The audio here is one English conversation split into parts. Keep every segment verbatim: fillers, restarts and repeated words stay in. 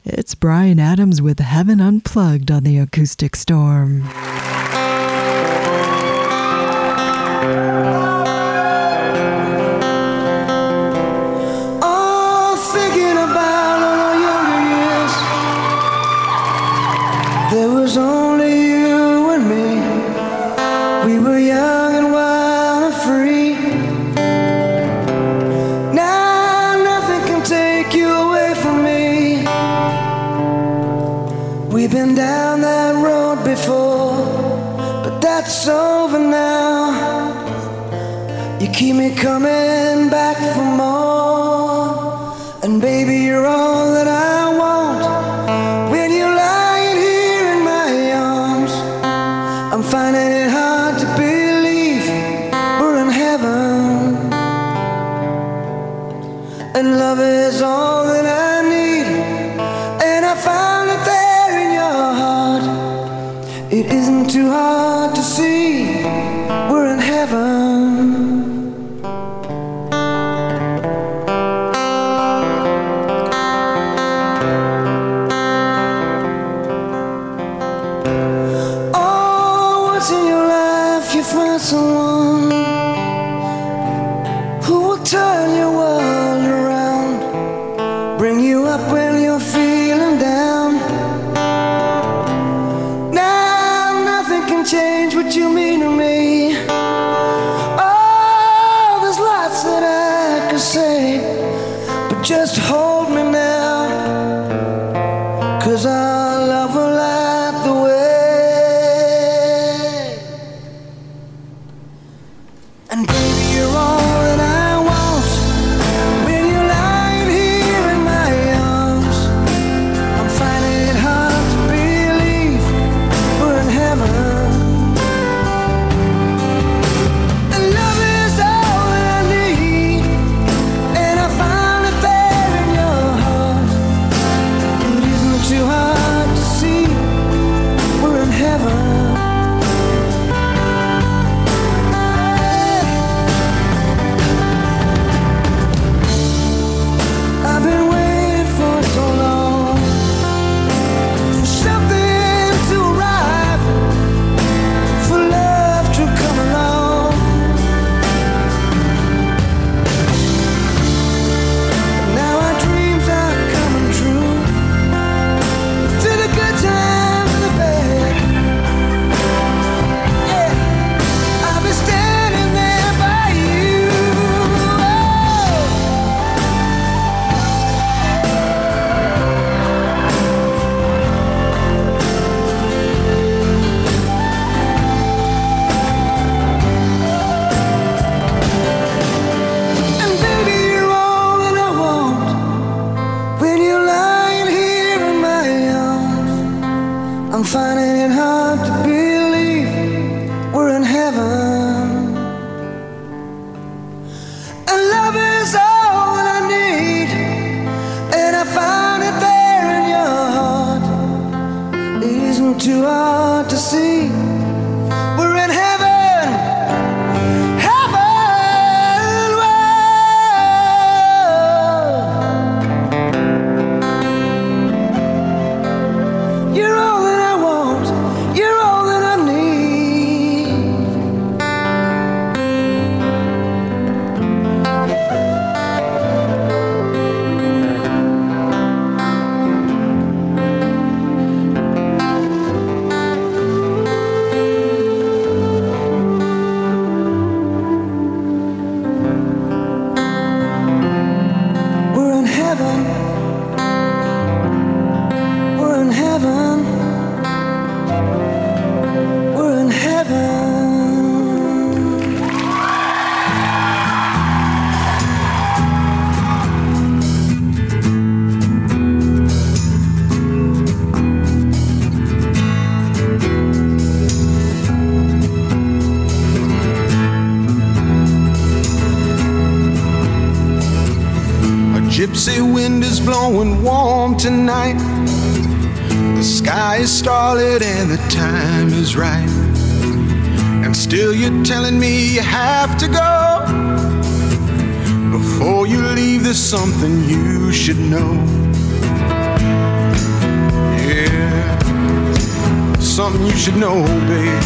It's Bryan Adams with Heaven Unplugged on the Acoustic Storm. Oh, thinking about all our younger years, there was only you and me. We were young and wild and free. Now nothing can take you away from me. We've been down that road before, but that's over now. You keep me coming back for more, and baby, you're all that I want. When you're lying here in my arms, I'm finding it hard to believe we're in heaven, and love is all that I need, and I found it there in your heart. It isn't too hard to see we're in heaven. Oh, once in your life you find someone who will turn your world around, bring you up when you're feeling down. Now nothing can change what you mean to me. Oh, there's lots that I could say, but just hold me now, 'cause our love will light the way. And baby, you're all that I want. When you're lying here in my arms, I'm finding it hard to believe we're in heaven. And love is all that I need, and I found it there in your heart. It isn't too hard to see we're in heaven. I've been waiting for so long for something to arrive, for love to come along. Now our dreams are coming true, to the good times and the bad. Yeah, I'll be standing there by you. And baby, you're all that I want. When you're lying here in my arms, I'm finding it hard to believe we're in heaven. And love is all that I need, and I found it there in your heart. It isn't too hard to see we're in heaven. Heaven, whoa. You're all that I want. You're all that I need. We're in heaven. We're in heaven. We're in heaven. A gypsy wind is blowing warm tonight. The sky is starlit and the time is right. And still you're telling me you have to go. Before you leave, there's something you should know. something you should know, babe.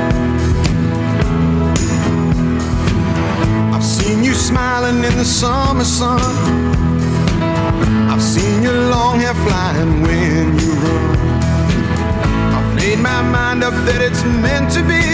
I've seen you smiling in the summer sun. I've seen your long hair flying when you run. I've made my mind up that it's meant to be.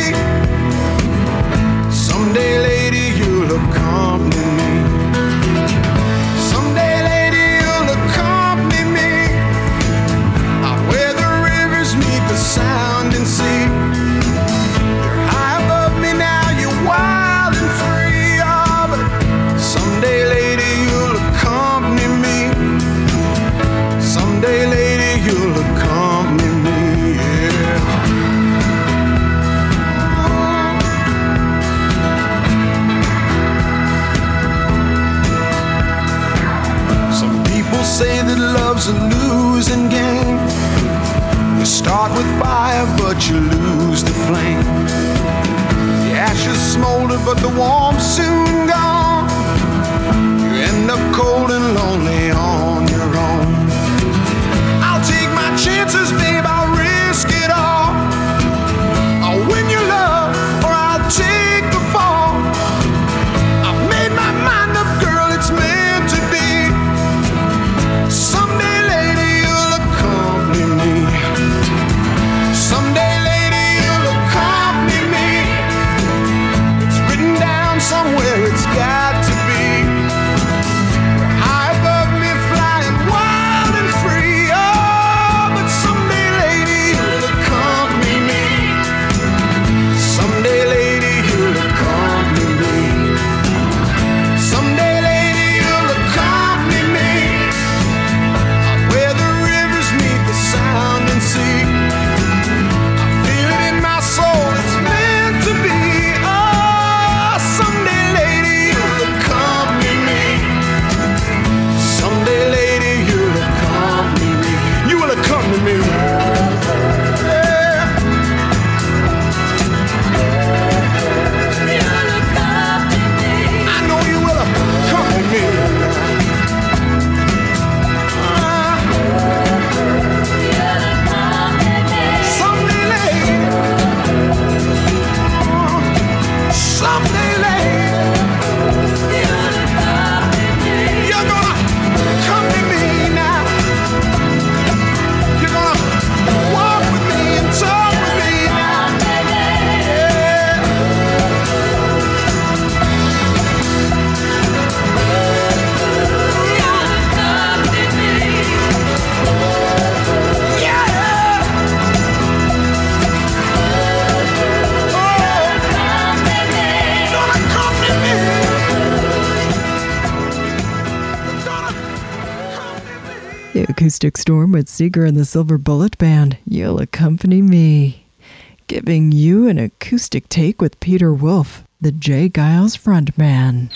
Someday, lady, you'll accompany me. Someday, lady, you'll accompany me out where the rivers meet the sound and sea. You're high above me now, you're wild and free. Oh, but someday, lady, you'll accompany me. Someday, lady, you'll accompany me, yeah. Some people say that love's a losing game. You start with fire, but you lose the flame. The ashes smolder, but the warmth's soon gone. You end up cold and lonely on your own. I'll take my chances, babe, I'll risk it all. I'll win your love, or I'll take the fall. I've made my mind up, girl, it's meant to be. Someday, lady, you'll accompany me. Someday, lady, you'll accompany me. It's written down somewhere, it's got to be. High above me, flying wild and free. Oh, but someday, lady, you'll accompany me. Someday, lady, you'll accompany me. Someday, lady, you'll accompany me out where the rivers meet the sound and sea. I feel it in my soul, it's meant to be. Oh, someday, lady, you'll accompany me. Someday, lady, you'll accompany me. You will accompany me. Yeah. I know you will accompany me. Ah. Someday, lady. Oh, someday, lady. You're gonna accompany me now. You're gonna walk with me and talk with me now. Yeah. Yeah. Oh, gonna accompany me. Gonna accompany me. The Acoustic Storm with Seeger and the Silver Bullet Band. You'll accompany me. Giving you an acoustic take with Peter Wolf, the J. Giles frontman.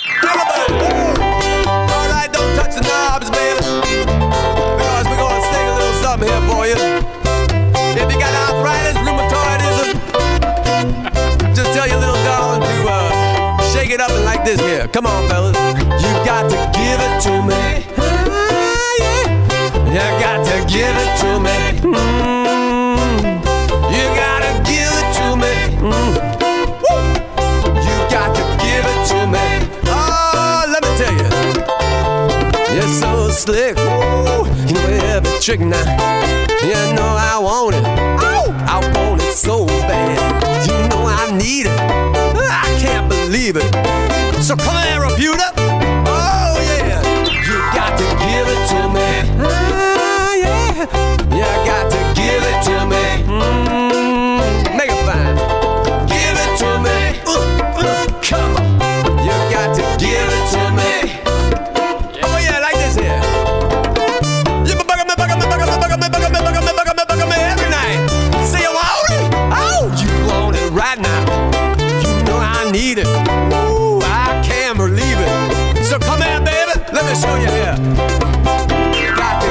All right, don't touch the knobs, baby, because we're gonna sing a little something here for you. If you got arthritis, rheumatism, just tell your little darling to uh, shake it up and like this here. Come on, fellas. You got to give it to me. Ah, yeah. You got to give it to me. Mm. You got to give it to me. Mm. Woo. You got to give it to me. Oh, let me tell you, you're so slick. Woo. You know every trick now. You know I want it. Oh, I want it so bad. You know I need it. I can't believe it. So come here, Rebuta. Oh yeah, you got to give it to me. Ah, yeah, you got to give it to me. Mm, make it fine. Give it to me. Uh, uh, come on, you got to give it to me. Oh yeah, like this here. You bug me, bug me, bug me, bug me, bug me, bug me, bug me, bug me every night. Say you want it? Oh, you want it right now. You know I need it. Ooh, I can't believe it. So come here, baby. Let me show you here. You got to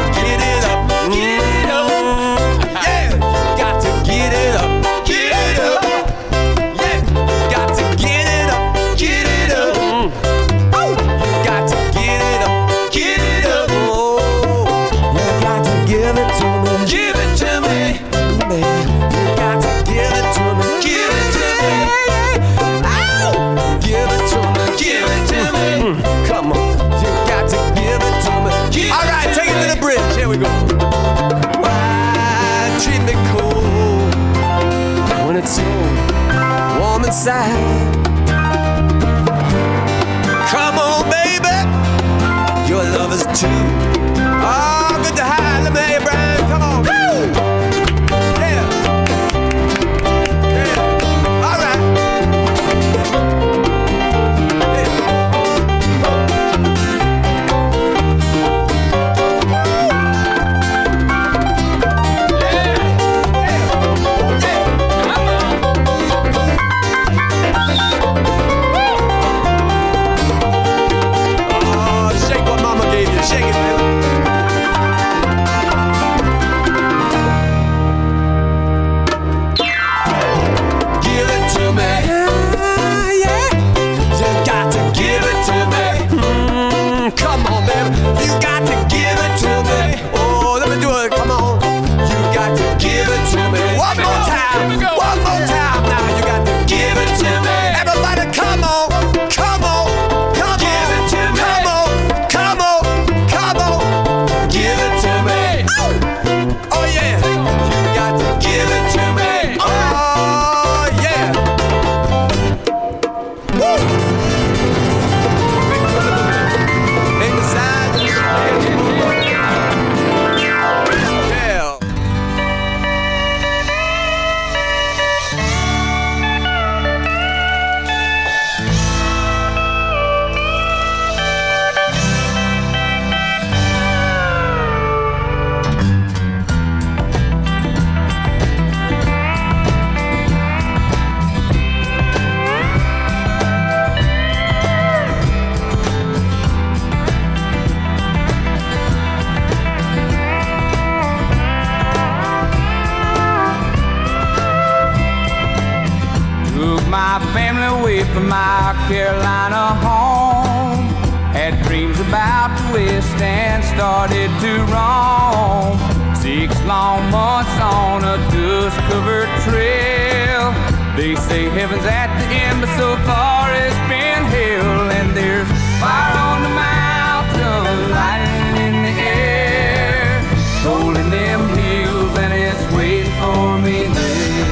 my family away from my Carolina home. Had dreams about the West and started to roam. Six long months on a dust-covered trail. They say heaven's at the end, but so far it's been hell. And there's fire on the mountain, lightning in the air, rolling them hills, and it's waiting for me there.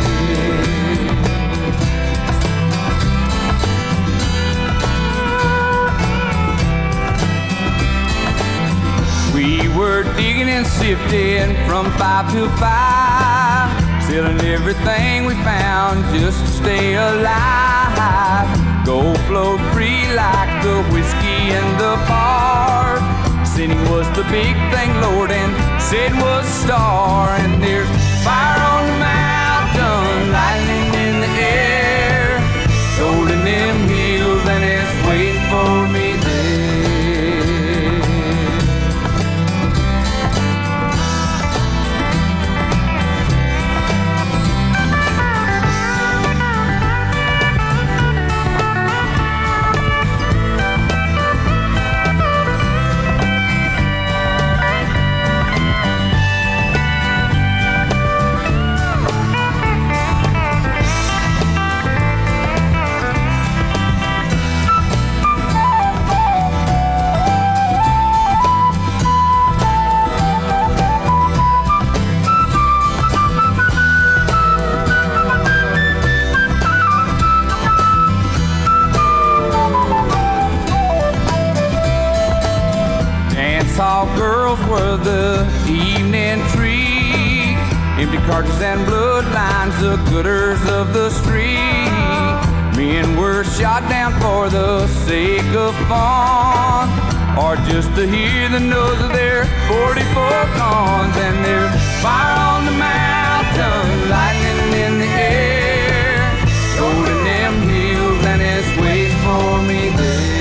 We were digging and sifting from five to five, selling everything we found just to stay alive. Gold flowed free like the whiskey in the bar. Sinning was the big thing, Lord, and sin was the star. And there's fire on the mountain, lightning in the air, rolling them hills, and it's waiting for me there. Girls were the evening treat, empty cartridges and bloodlines, the gooders of the street. Men were shot down for the sake of fun, or just to hear the noise of their forty-four guns. And there's fire on the mountain, lightning in the air, rolling them hills, and it's waiting for me there.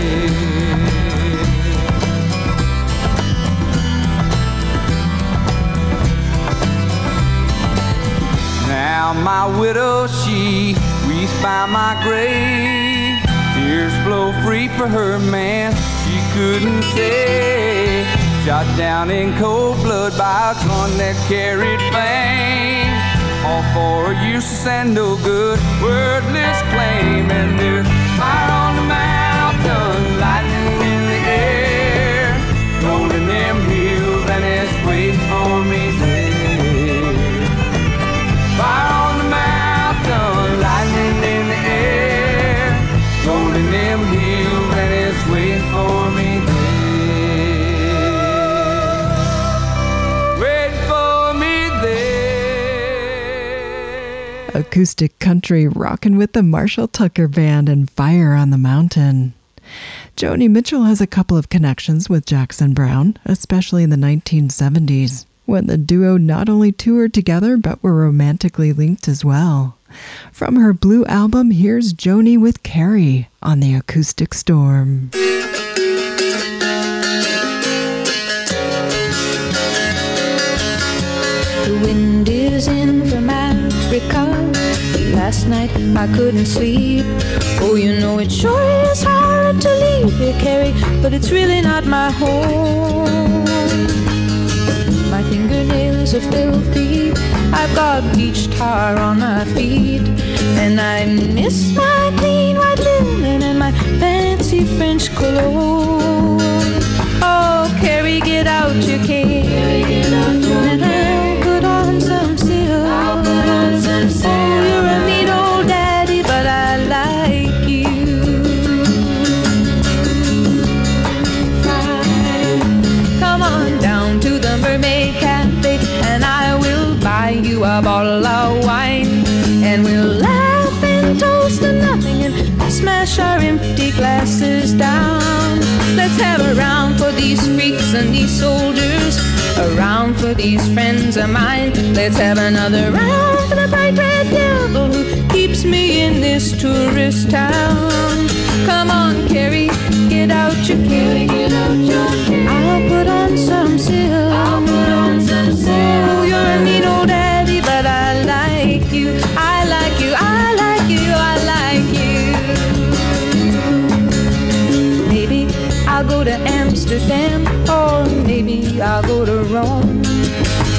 Now my widow, she weeps by my grave. Tears flow free for her man, she couldn't say. Shot down in cold blood by a gun that carried fame, all for a useless and no good, wordless claim. And there's fire on the mountain, lightning in the air, rolling them hills, and it's waiting for me there. Fire on the mountain, lightning in the air, rolling them hills, and it's waiting for me there. Waiting for me there. Acoustic country rockin' with the Marshall Tucker Band and Fire on the Mountain. Joni Mitchell has a couple of connections with Jackson Browne, especially in the nineteen seventies. When the duo not only toured together, but were romantically linked as well. From her Blue album, here's Joni with Carrie on the Acoustic Storm. The wind is in from Africa. Last night I couldn't sleep. Oh, you know it sure is hard to leave here, Carrie, but it's really not my home. My fingernails are filthy, I've got bleached tar on my feet, and I miss my clean white linen and my fancy French cologne. Oh, Carrie, get out your cane, and I'll put on some silk. Oh, you're a neat old daddy, but I like you. Come on down to the Mermaid Cafe, and I will buy you a bottle of wine, and we'll laugh and toast to nothing and smash our empty glasses down. Let's have a round for these freaks and these soldiers, a round for these friends of mine. Let's have another round for the bright red devil who keeps me in this tourist town. Come on, Carrie, get out your cane. I'll put on some silk. I'll put on some silk. Oh, you're a neat old daddy, but I like you. I like you. I like you. I like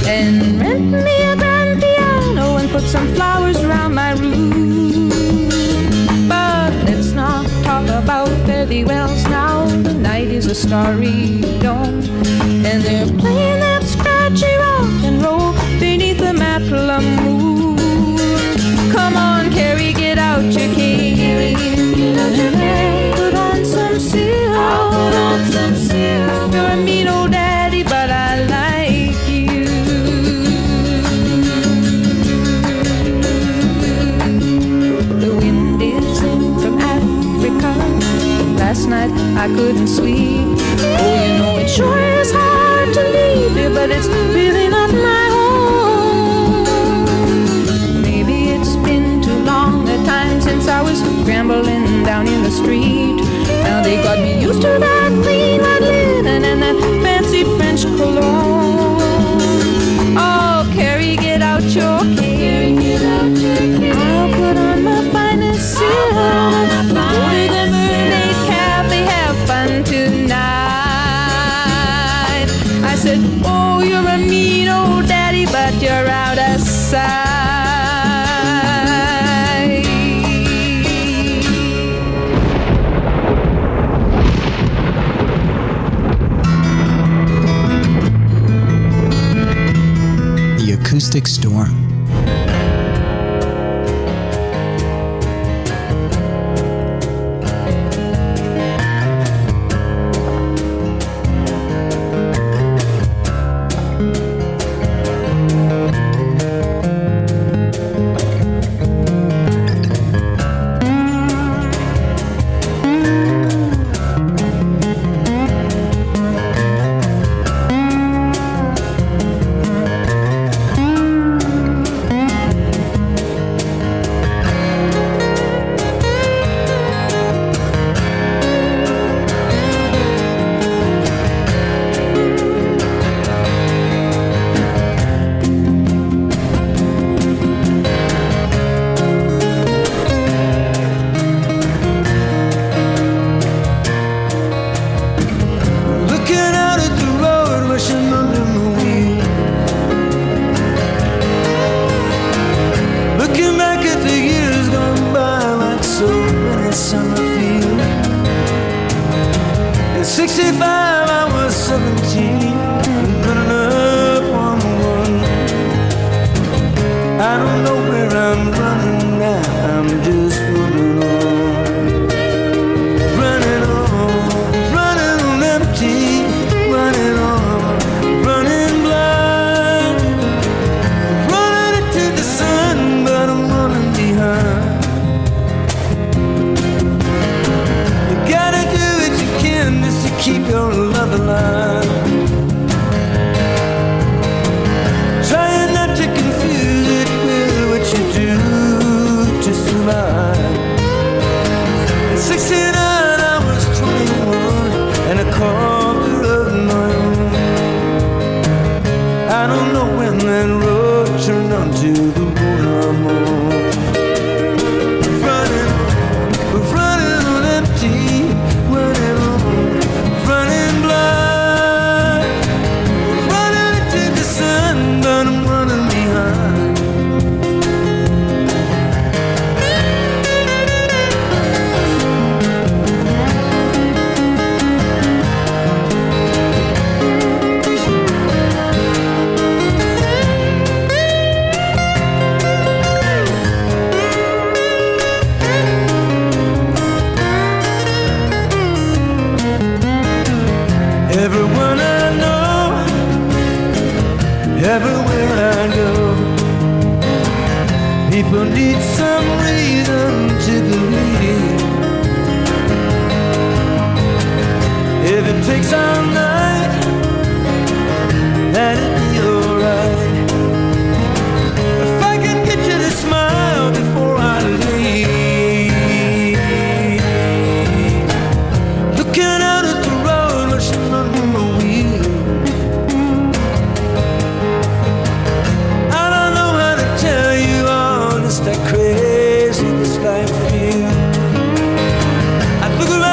and rent me a grand piano and put some flowers around my room. But let's not talk about fare thee wells now. The night is a starry dawn, and they're playing that scratchy rock and roll beneath the Matlum moon. Come on, Carrie, get out your cane, put on some silk. I'll put on some silk. You're a mean old daddy, but I like you. The wind is in from Africa. Last night I couldn't sleep. Oh, you know it sure is hard to leave here, but it's really not my home. Maybe it's been too long a time since I was scrambling down in the street. Now they got me used to that clean white linen and that fancy French cologne. Oh, Carrie, get out your cane. I'll put on my finest silk. Go to the Mermaid Cafe, have fun tonight. I said, oh, you're a mean old daddy, but you're out of sight. The Acoustic Storm.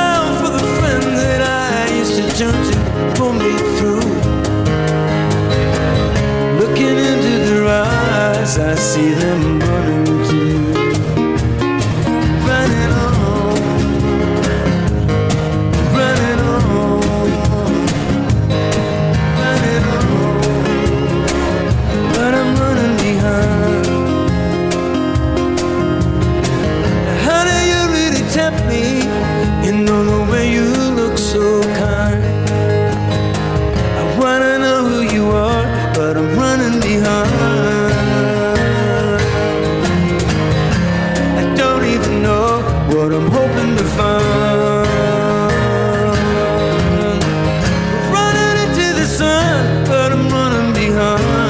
Turn to pull me through. as I see them running too. Running on, running on, running on, but I'm running behind. How do you really tempt me? You know the way you look so kind. I wanna know who you are, but I'm running behind. I don't even know what I'm hoping to find. Running into the sun, but I'm running behind.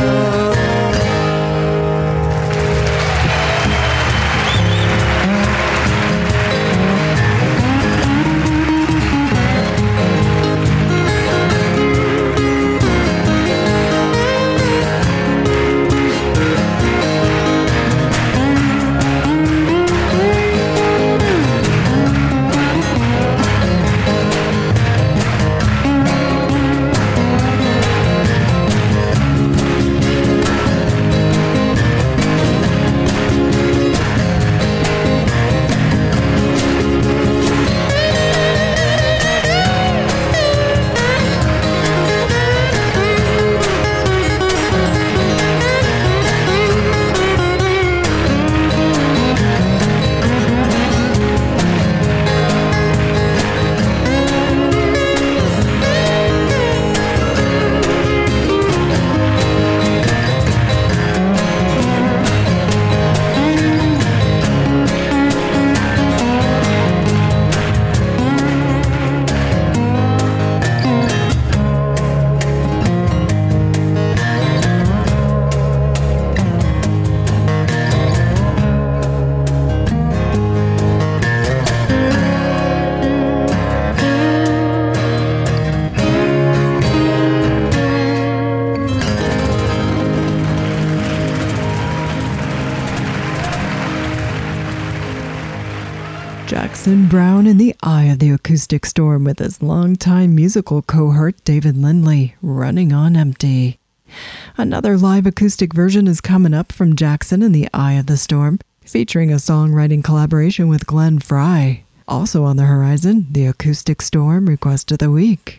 Jackson Browne in the eye of the acoustic storm with his longtime musical cohort David Lindley, Running on Empty. Another live acoustic version is coming up from Jackson in the eye of the storm, featuring a songwriting collaboration with Glenn Frey. Also on the horizon, the acoustic storm request of the week.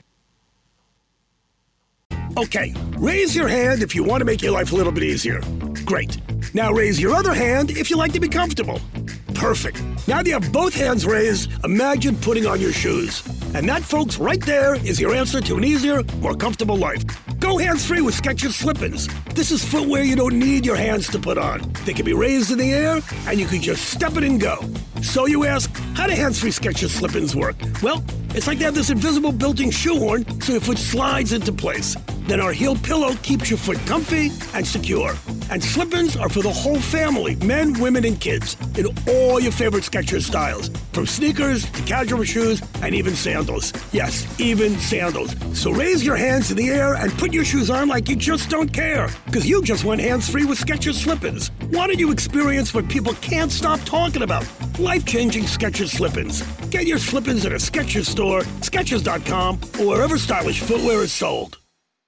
Okay, raise your hand if you want to make your life a little bit easier. Great. Now raise your other hand if you like to be comfortable. Perfect. Now that you have both hands raised, imagine putting on your shoes. And that, folks, right there is your answer to an easier, more comfortable life. Go hands-free with Skechers Slip-ins. This is footwear you don't need your hands to put on. They can be raised in the air, and you can just step it and go. So you ask, how do hands-free Skechers Slip-ins work? Well, it's like they have this invisible built-in shoehorn so your foot slides into place. Then our heel pillow keeps your foot comfy and secure. And slip-ins are for the whole family, men, women, and kids, in all your favorite Skechers styles, from sneakers to casual shoes and even sandals. Yes, even sandals. So raise your hands in the air and put your shoes on like you just don't care, because you just went hands-free with Skechers Slip-ins. Why don't you experience what people can't stop talking about? Life-changing Skechers Slip-ins. Get your Slip-ins at a Skechers store, Skechers dot com, or wherever stylish footwear is sold.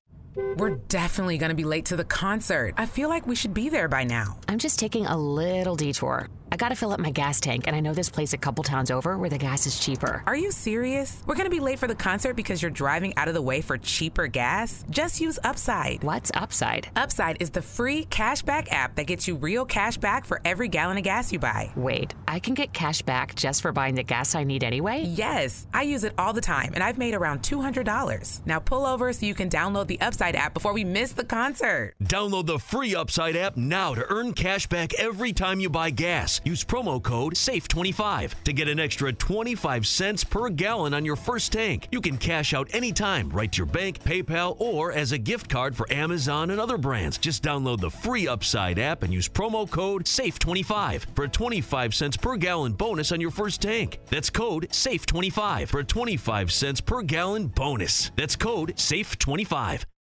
We're definitely going to be late to the concert. I feel like we should be there by now. I'm just taking a little detour. I gotta fill up my gas tank, and I know this place a couple towns over where the gas is cheaper. Are you serious? We're gonna be late for the concert because you're driving out of the way for cheaper gas? Just use Upside. What's Upside? Upside is the free cashback app that gets you real cash back for every gallon of gas you buy. Wait, I can get cash back just for buying the gas I need anyway? Yes, I use it all the time, and I've made around two hundred dollars. Now pull over so you can download the Upside app before we miss the concert. Download the free Upside app now to earn cash back every time you buy gas. Use promo code S A F E twenty-five to get an extra twenty-five cents per gallon on your first tank. You can cash out anytime right to your bank, PayPal, or as a gift card for Amazon and other brands. Just download the free Upside app and use promo code S A F E twenty-five for a twenty-five cents per gallon bonus on your first tank. That's code S A F E twenty-five for a twenty-five cents per gallon bonus. That's code S A F E twenty-five.